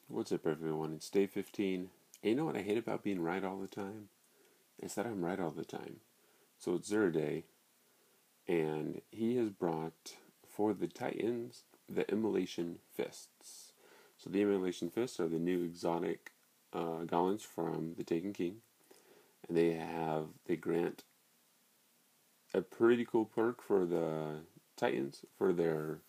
What's up, everyone? It's day 15. And you know what I hate about being right all the time? It's that I'm right all the time. So it's Zero Day, and he has brought for the Titans the Immolation Fists. So the Immolation Fists are the new exotic goblins from the Taken King, and they grant a pretty cool perk for the Titans for their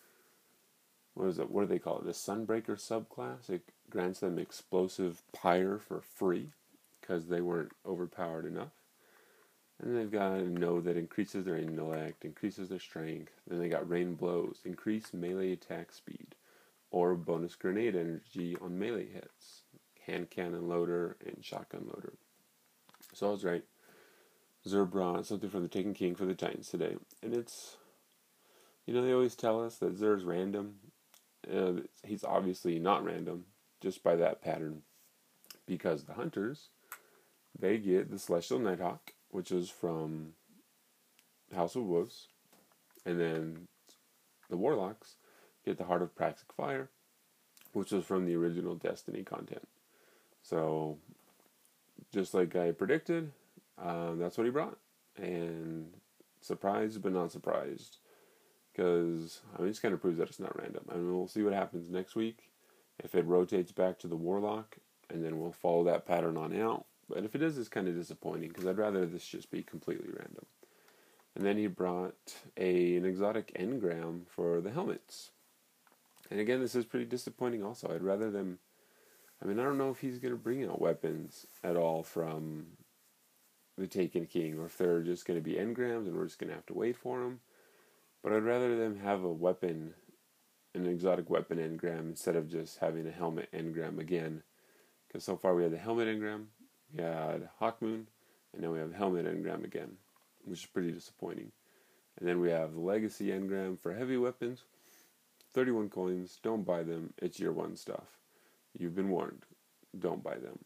what do they call it? The Sunbreaker subclass. It grants them explosive pyre for free because they weren't overpowered enough. And then they've got a node that increases their intellect, increases their strength. Then they got rain blows, increase melee attack speed, or bonus grenade energy on melee hits, hand cannon loader, and shotgun loader. So I was right. Zer brought something from the Taken King for the Titans today, and it's they always tell us that Zer's random. He's obviously not random, just by that pattern, because the hunters they get the Celestial Nighthawk, which is from House of Wolves, and then the Warlocks get the Heart of Praxic Fire, which was from the original Destiny content. So, just like I predicted, that's what he brought, and surprised but not surprised, because it just kind of proves that it's not random. I mean, we'll see what happens next week if it rotates back to the Warlock, and then we'll follow that pattern on out. But if it is, it's kind of disappointing because I'd rather this just be completely random. And then he brought an exotic engram for the helmets. And again, this is pretty disappointing also. I'd rather them... I don't know if he's going to bring out weapons at all from the Taken King, or if they're just going to be engrams and we're just going to have to wait for them. But I'd rather them have a weapon, an exotic weapon engram, instead of just having a helmet engram again. Because so far we had the helmet engram, we had Hawkmoon, and now we have helmet engram again, which is pretty disappointing. And then we have the Legacy engram for heavy weapons. 31 coins, don't buy them, it's year one stuff. You've been warned, don't buy them.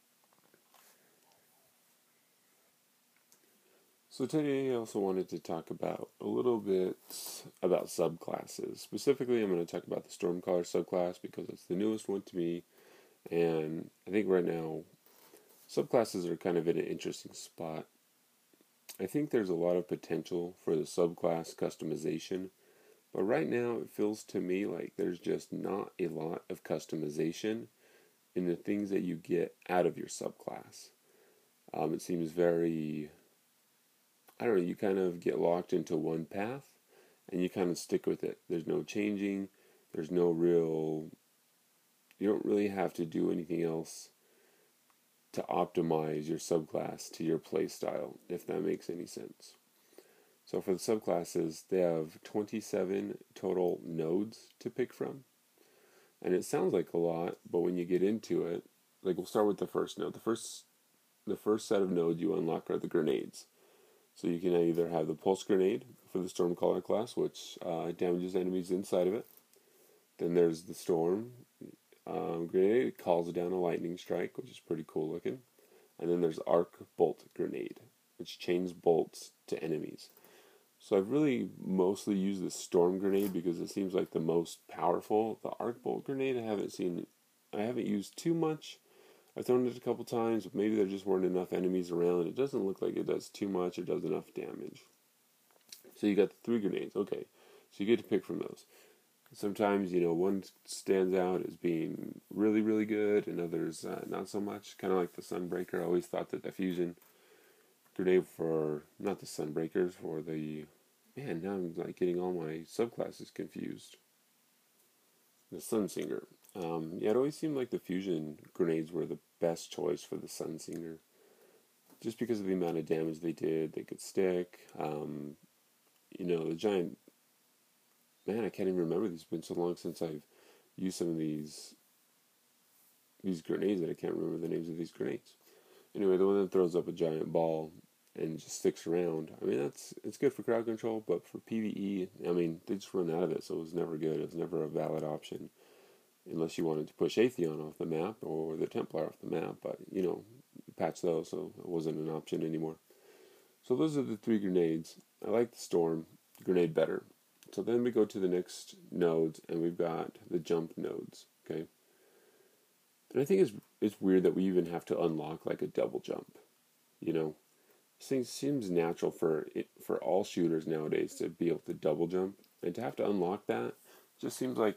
So today I also wanted to talk about a little bit about subclasses. Specifically, I'm going to talk about the Stormcaller subclass because it's the newest one to me, and I think right now subclasses are kind of in an interesting spot. I think there's a lot of potential for the subclass customization, but right now it feels to me like there's just not a lot of customization in the things that you get out of your subclass. It seems very, you kind of get locked into one path and you kind of stick with it. There's no changing, there's no real, you don't really have to do anything else to optimize your subclass to your playstyle, if that makes any sense. So for the subclasses, they have 27 total nodes to pick from. And it sounds like a lot, but when you get into it, like we'll start with the first node. The first set of nodes you unlock are the grenades. So you can either have the Pulse Grenade for the Stormcaller class, which damages enemies inside of it. Then there's the Storm Grenade. It calls down a Lightning Strike, which is pretty cool looking. And then there's Arc Bolt Grenade, which chains bolts to enemies. So I've really mostly used the Storm Grenade because it seems like the most powerful. The Arc Bolt Grenade I haven't used too much. I've thrown it a couple times, but maybe there just weren't enough enemies around. It doesn't look like it does too much or does enough damage. So you got the 3 grenades. Okay, so you get to pick from those. Sometimes, one stands out as being really, really good, and others not so much. Kind of like the Sunbreaker. I always thought that the fusion grenade not the Sunbreakers, for the... Man, now I'm getting all my subclasses confused. The Sunsinger. It always seemed like the fusion grenades were the best choice for the Sunsinger. Just because of the amount of damage they did, they could stick. The giant... Man, I can't even remember. It's been so long since I've used some of these grenades that I can't remember the names of these grenades. Anyway, the one that throws up a giant ball and just sticks around. It's good for crowd control, but for PvE, they just run out of it, so it was never good. It was never a valid option. Unless you wanted to push Atheon off the map or the Templar off the map, but, patch those, so it wasn't an option anymore. So those are the 3 grenades. I like the Storm Grenade better. So then we go to the next nodes, and we've got the jump nodes, okay? And I think it's weird that we even have to unlock like a double jump. You know, this thing seems natural for all shooters nowadays to be able to double jump, and to have to unlock that just seems like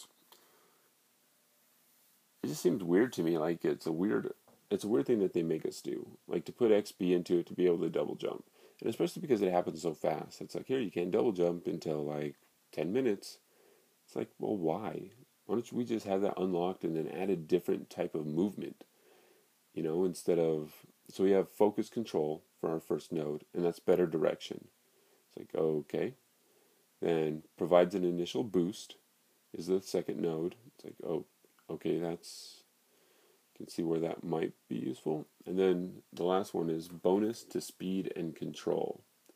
it just seems weird to me. Like it's a weird thing that they make us do. Like to put XP into it to be able to double jump, and especially because it happens so fast. It's like here you can't double jump until like 10 minutes. It's like, well, why? Why don't we just have that unlocked and then add a different type of movement? Instead of, so we have focus control for our first node, and that's better direction. It's like, okay. Then provides an initial boost is the second node. It's like, oh, okay, you can see where that might be useful. And then the last one is bonus to speed and control.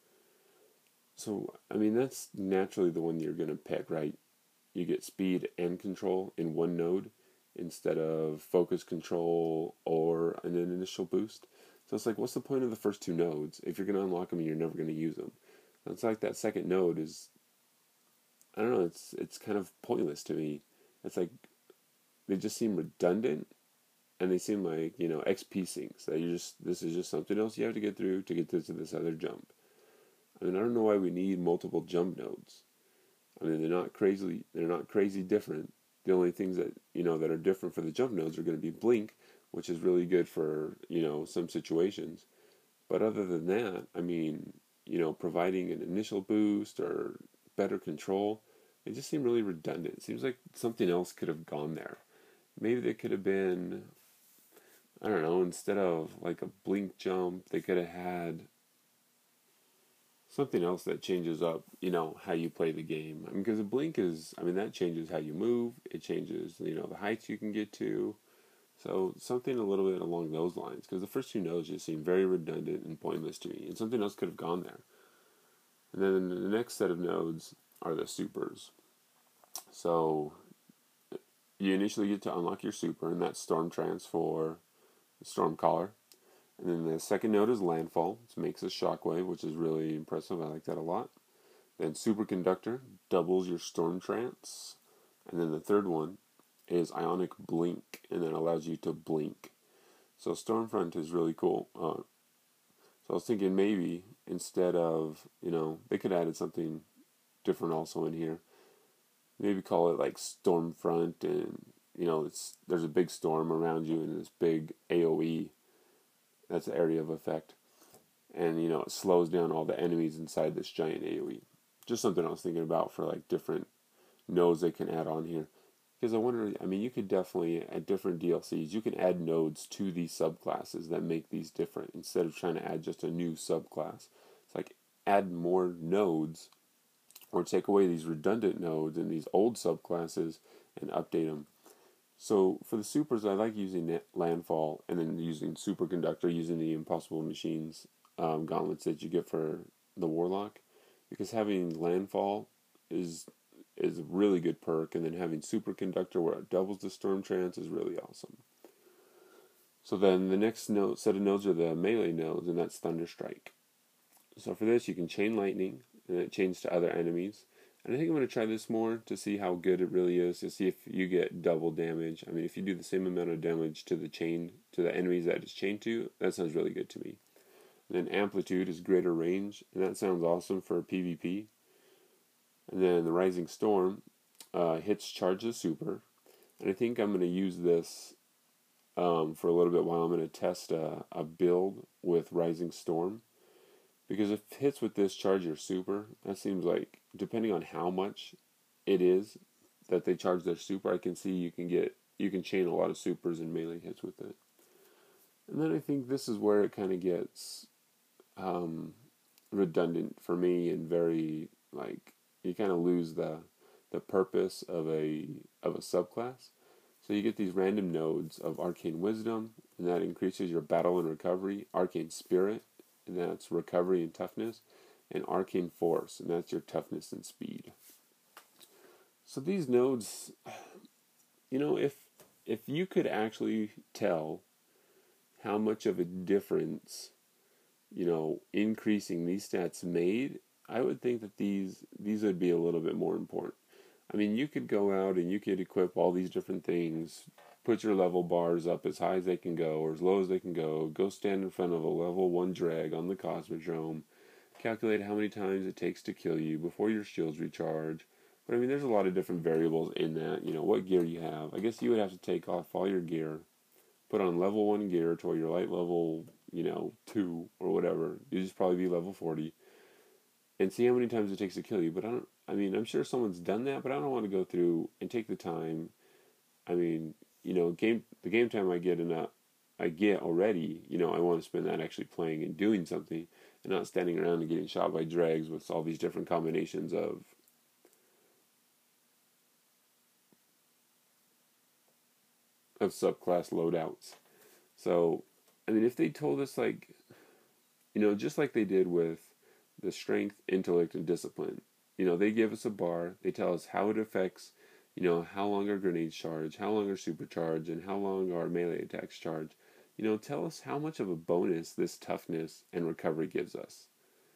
So, I mean, that's naturally the one you're going to pick, right? You get speed and control in one node instead of focus control or an initial boost. So it's like, what's the point of the first two nodes if you're going to unlock them and you're never going to use them? It's like that second node is, I don't know, it's kind of pointless to me. It's like they just seem redundant, and they seem like XP sinks that this is just something else you have to get through to get to this other jump. I mean, I don't know why we need multiple jump nodes. I mean, they're not crazy different. The only things that are different for the jump nodes are going to be blink, which is really good for some situations. But other than that, I mean, providing an initial boost or better control, it just seemed really redundant. It seems like something else could have gone there. Maybe they could have been, I don't know, instead of like a blink jump, they could have had something else that changes up, how you play the game. I mean, because a blink that changes how you move. It changes, the heights you can get to. So something a little bit along those lines. Because the first two nodes just seem very redundant and pointless to me. And something else could have gone there. And then the next set of nodes are the supers. So you initially get to unlock your super, and that's Storm Trance for Stormcaller. And then the second node is Landfall, which makes a shockwave, which is really impressive. I like that a lot. Then Superconductor doubles your Storm Trance. And then the third one is Ionic Blink, and then allows you to blink. So Stormfront is really cool. So I was thinking maybe instead of, they could have added something different also in here. Maybe call it like Stormfront, and, there's a big storm around you and this big AoE. That's the area of effect. And, it slows down all the enemies inside this giant AoE. Just something I was thinking about for like different nodes they can add on here. Because I wonder, I mean, you could definitely, at different DLCs, you can add nodes to these subclasses that make these different instead of trying to add just a new subclass. It's like add more nodes or take away these redundant nodes and these old subclasses and update them. So for the supers, I like using Landfall and then using Superconductor, using the Impossible Machines gauntlets that you get for the Warlock, because having Landfall is a really good perk, and then having Superconductor where it doubles the Storm Trance is really awesome. So then the next set of nodes are the melee nodes, and that's Thunderstrike. So for this, you can chain lightning, and it chains to other enemies. And I think I'm going to try this more to see how good it really is, to see if you get double damage. I mean, if you do the same amount of damage to the enemies that it's chained to, that sounds really good to me. And then Amplitude is greater range, and that sounds awesome for PvP. And then the Rising Storm hits charges super. And I think I'm going to use this for a little bit while I'm going to test a build with Rising Storm. Because if hits with this charge your super, that seems like, depending on how much it is that they charge their super, I can see you can chain a lot of supers and melee hits with it. And then I think this is where it kind of gets redundant for me, and very, like, you kind of lose the purpose of a subclass. So you get these random nodes of Arcane Wisdom, and that increases your battle and recovery. Arcane Spirit, and that's recovery and toughness. And Arcane Force, and that's your toughness and speed. So these nodes, if you could actually tell how much of a difference, increasing these stats made, I would think that these would be a little bit more important. I mean, you could go out and you could equip all these different things put your level bars up as high as they can go or as low as they can go. Go stand in front of a level 1 drag on the Cosmodrome. Calculate how many times it takes to kill you before your shields recharge. But I mean, there's a lot of different variables in that. You know, what gear you have. I guess you would have to take off all your gear, put on level 1 gear to where you're light level, 2 or whatever. You just probably be level 40. And see how many times it takes to kill you. But I'm sure someone's done that, but I don't want to go through and take the time. I mean, the game time I get already, I want to spend that actually playing and doing something and not standing around and getting shot by drags with all these different combinations of subclass loadouts. So, I mean, if they told us, like, just like they did with the strength, intellect, and discipline, they give us a bar, they tell us how it affects, how long our grenades charge, how long our supercharge, and how long our melee attacks charge. Tell us how much of a bonus this toughness and recovery gives us.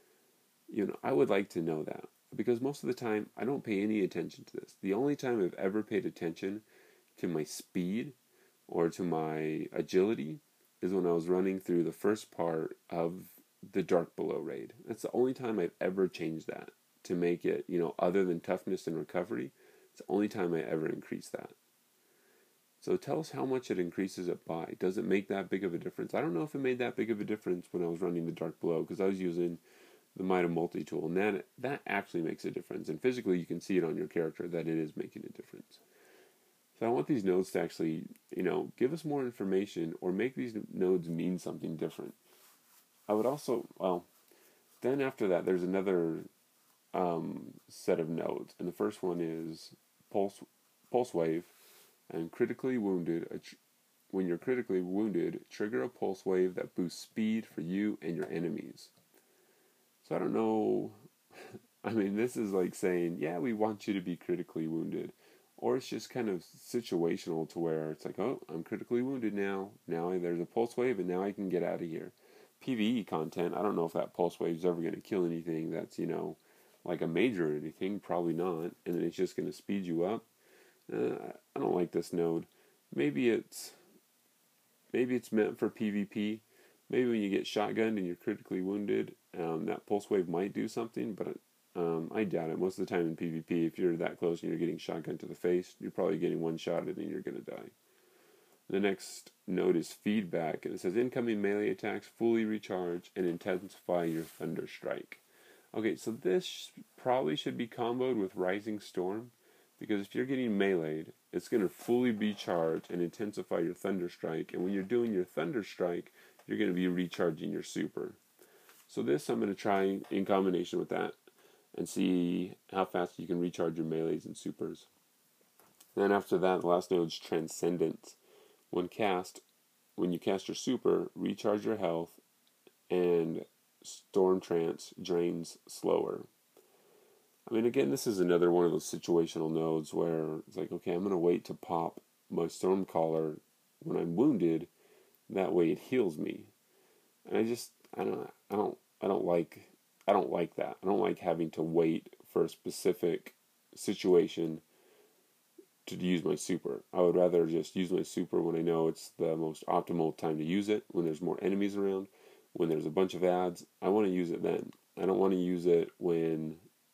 I would like to know that, because most of the time I don't pay any attention to this. The only time I've ever paid attention to my speed or to my agility is when I was running through the first part of the Dark Below raid. That's the only time I've ever changed that to make it, other than toughness and recovery. It's the only time I ever increased that. So tell us how much it increases it by. Does it make that big of a difference? I don't know if it made that big of a difference when I was running the Dark Below, because I was using the Mida multi-tool, and that actually makes a difference. And physically you can see it on your character that it is making a difference. So I want these nodes to actually, give us more information or make these nodes mean something different. I would also, then after that, there's another set of nodes. And the first one is pulse wave, and critically wounded. When you're critically wounded, trigger a pulse wave that boosts speed for you and your enemies. So I don't know. I mean, this is like saying, yeah, we want you to be critically wounded. Or it's just kind of situational to where it's like, oh, I'm critically wounded now. Now there's a pulse wave and now I can get out of here. PvE content, I don't know if that pulse wave is ever going to kill anything that's, like a major or anything. Probably not. And then it's just going to speed you up. I don't like this node. Maybe it's meant for PvP. Maybe when you get shotgunned and you're critically wounded, that pulse wave might do something, but I doubt it. Most of the time in PvP, if you're that close and you're getting shotgunned to the face, you're probably getting one shot and then you're going to die. The next node is feedback, and it says incoming melee attacks fully recharge and intensify your Thunder Strike. Okay, so this probably should be comboed with Rising Storm, because if you're getting meleeed, it's going to fully be charged and intensify your Thunder Strike, and when you're doing your Thunder Strike, you're going to be recharging your super. So this I'm going to try in combination with that and see how fast you can recharge your melees and supers. Then after that, the last node is Transcendence. When you cast your super, recharge your health, and Storm Trance drains slower. I mean, again, this is another one of those situational nodes where it's like, okay, I'm going to wait to pop my Stormcaller when I'm wounded. That way it heals me. And I don't like that. I don't like having to wait for a specific situation to use my super. I would rather just use my super when I know it's the most optimal time to use it, when there's more enemies around, when there's a bunch of ads. I want to use it then. I don't want to use it when,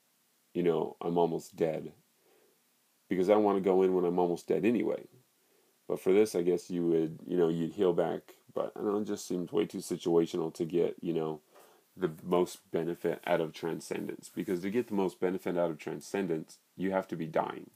I'm almost dead. Because I don't want to go in when I'm almost dead anyway. But for this, I guess you would, you'd heal back. But I don't know, it just seems way too situational to get, the most benefit out of Transcendence. Because to get the most benefit out of Transcendence, you have to be dying.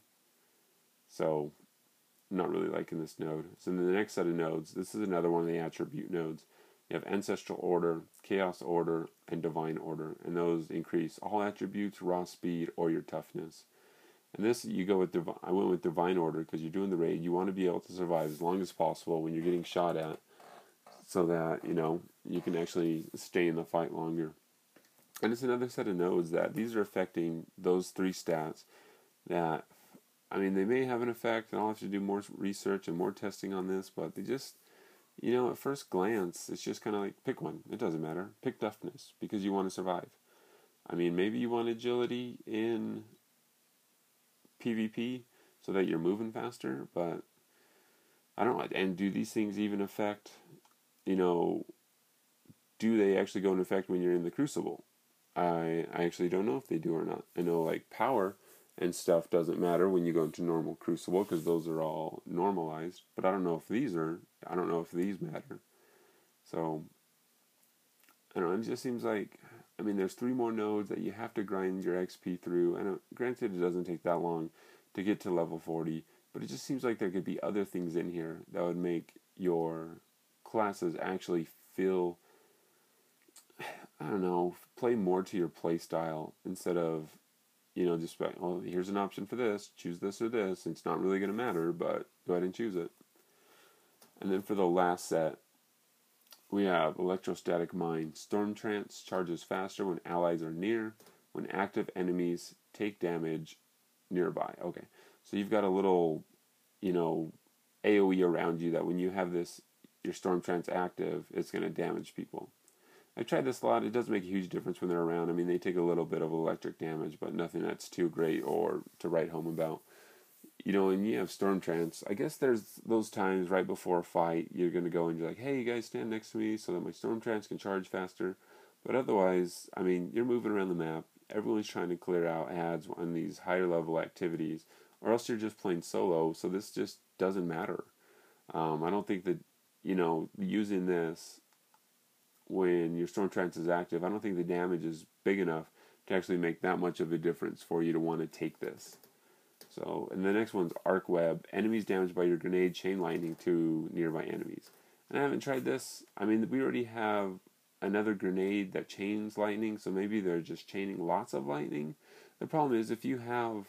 So, I'm not really liking this node. So then the next set of nodes, this is another one of the attribute nodes. You have Ancestral Order, Chaos Order, and Divine Order. And those increase all attributes, raw speed, or your toughness. And this, you go with I went with Divine Order because you're doing the raid. You want to be able to survive as long as possible when you're getting shot at, so that, you can actually stay in the fight longer. And it's another set of nodes that these are affecting those three stats that, they may have an effect, and I'll have to do more research and more testing on this, but they just, at first glance, it's just kind of like, pick one. It doesn't matter. Pick toughness, because you want to survive. Maybe you want agility in PvP so that you're moving faster, but I don't know. And do these things even affect, you know, do they actually go into effect when you're in the Crucible? I actually don't know if they do or not. I know like power and stuff doesn't matter when you go into normal Crucible because those are all normalized. But I don't know if these are. I don't know if these matter. So I don't know. It just seems like, I mean, there's 3 more nodes that you have to grind your XP through. And granted, it doesn't take that long to get to level 40, but it just seems like there could be other things in here that would make your classes actually feel, I don't know, play more to your play style instead of, just like, well, here's an option for this, choose this or this. It's not really going to matter, but go ahead and choose it. And then for the last set, we have Electrostatic Mine. Storm Trance charges faster when allies are near, when active enemies take damage nearby. Okay, so you've got a little, AoE around you that when you have this, your Storm Trance active, it's going to damage people. I've tried this a lot. It does make a huge difference when they're around. I mean, they take a little bit of electric damage, but nothing that's too great or to write home about. And you have Storm Trance. I guess there's those times right before a fight, you're going to go and you're like, hey, you guys stand next to me so that my Storm Trance can charge faster. But otherwise, I mean, you're moving around the map. Everyone's trying to clear out ads on these higher level activities, or else you're just playing solo, so this just doesn't matter. I don't think that, using this when your Storm Trance is active, I don't think the damage is big enough to actually make that much of a difference for you to want to take this. So, and the next one's Arc Web. Enemies damaged by your grenade chain lightning to nearby enemies. And I haven't tried this. I mean, we already have another grenade that chains lightning, so maybe they're just chaining lots of lightning. The problem is if you have,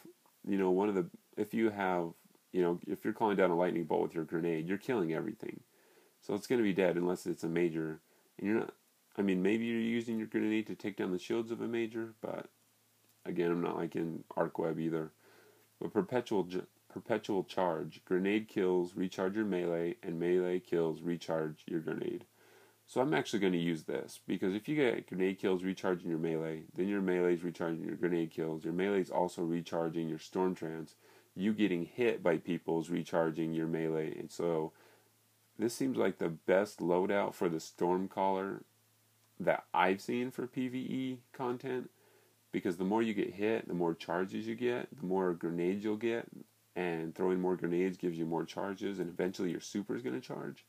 if you're calling down a lightning bolt with your grenade, you're killing everything. So it's going to be dead unless it's a major. And you're not, I mean, maybe you're using your grenade to take down the shields of a major, but again, I'm not like in Arc Web either. But perpetual charge. Grenade kills recharge your melee, and melee kills recharge your grenade. So I'm actually going to use this, because if you get grenade kills recharging your melee, then your melee's recharging your grenade kills, your melee's also recharging your Storm Trance, you getting hit by people's recharging your melee, and so this seems like the best loadout for the Stormcaller that I've seen for PvE content, because the more you get hit, the more charges you get, the more grenades you'll get, and throwing more grenades gives you more charges, and eventually your super is going to charge.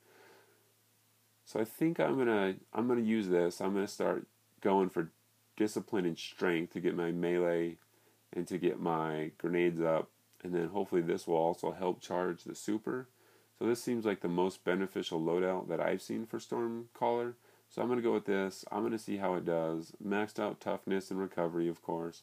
So I think I'm gonna use this. I'm gonna start going for discipline and strength to get my melee and to get my grenades up, and then hopefully this will also help charge the super. So this seems like the most beneficial loadout that I've seen for Stormcaller. So I'm going to go with this. I'm going to see how it does. Maxed out toughness and recovery, of course.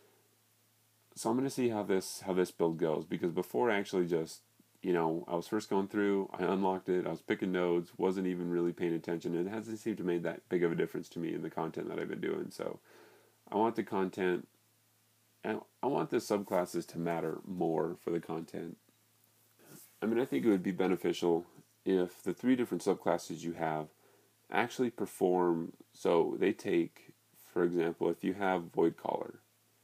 So I'm going to see how this build goes, because before I actually just, I was first going through, I unlocked it, I was picking nodes, wasn't even really paying attention, and it hasn't seemed to make that big of a difference to me in the content that I've been doing. So I want the content, and I want the subclasses to matter more for the content. I mean, I think it would be beneficial if the 3 different subclasses you have actually perform. So they take, for example, if you have Voidcaller,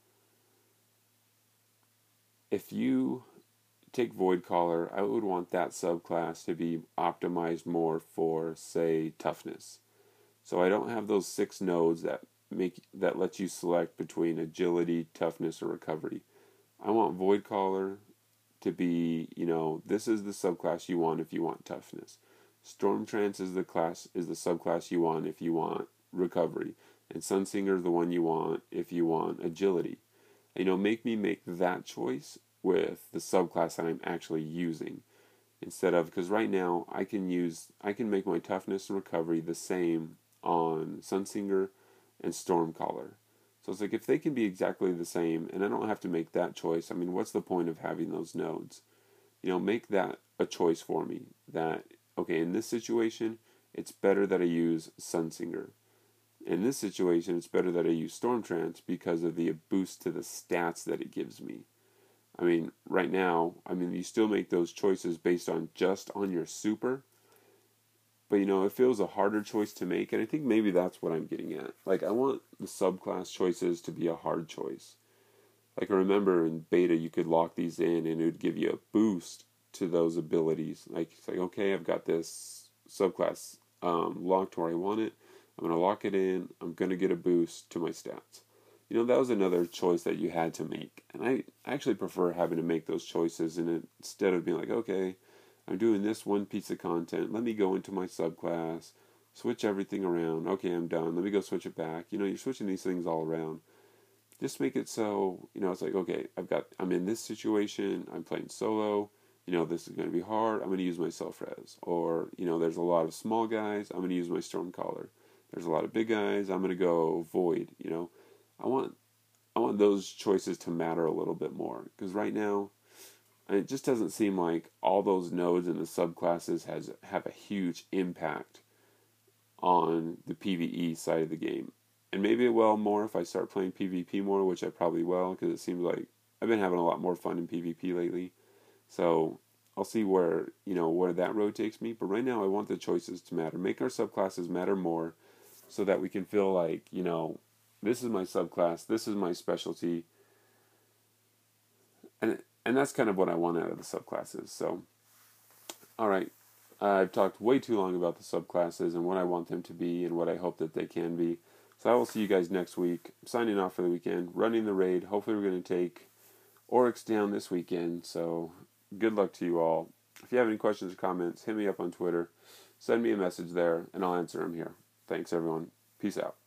if you take Voidcaller, I would want that subclass to be optimized more for, say, toughness. So I don't have those 6 nodes that let you select between agility, toughness, or recovery. I want Voidcaller to be, this is the subclass you want if you want toughness. Storm Trance is the subclass you want if you want recovery, and Sunsinger is the one you want if you want agility. Make me make that choice with the subclass that I'm actually using, instead of, because right now I can make my toughness and recovery the same on Sunsinger and Stormcaller. So it's like, if they can be exactly the same and I don't have to make that choice, I mean, what's the point of having those nodes? Make that a choice for me, that okay, in this situation, it's better that I use Sunsinger. In this situation, it's better that I use Storm Trance because of the boost to the stats that it gives me. I mean, right now, you still make those choices based on just on your super, but it feels a harder choice to make, and I think maybe that's what I'm getting at. Like, I want the subclass choices to be a hard choice. Like, I remember in beta, you could lock these in, and it would give you a boost to those abilities. Like, it's like, okay, I've got this subclass locked where I want it. I'm going to lock it in. I'm going to get a boost to my stats. That was another choice that you had to make. And I actually prefer having to make those choices, and instead of being like, okay, I'm doing this one piece of content. Let me go into my subclass, switch everything around. Okay, I'm done. Let me go switch it back. You're switching these things all around. Just make it so, it's like, okay, I'm in this situation. I'm playing solo. This is going to be hard. I'm going to use my self-res. Or, there's a lot of small guys. I'm going to use my Stormcaller. There's a lot of big guys. I'm going to go Void. I want those choices to matter a little bit more, because right now it just doesn't seem like all those nodes in the subclasses have a huge impact on the PvE side of the game. And maybe it will more if I start playing PvP more, which I probably will, because it seems like I've been having a lot more fun in PvP lately. So I'll see where that road takes me. But right now I want the choices to matter. Make our subclasses matter more, so that we can feel like, this is my subclass, this is my specialty. And that's kind of what I want out of the subclasses. So, alright. I've talked way too long about the subclasses and what I want them to be and what I hope that they can be. So I will see you guys next week. I'm signing off for the weekend, running the raid. Hopefully we're going to take Oryx down this weekend. So good luck to you all. If you have any questions or comments, hit me up on Twitter. Send me a message there, and I'll answer them here. Thanks, everyone. Peace out.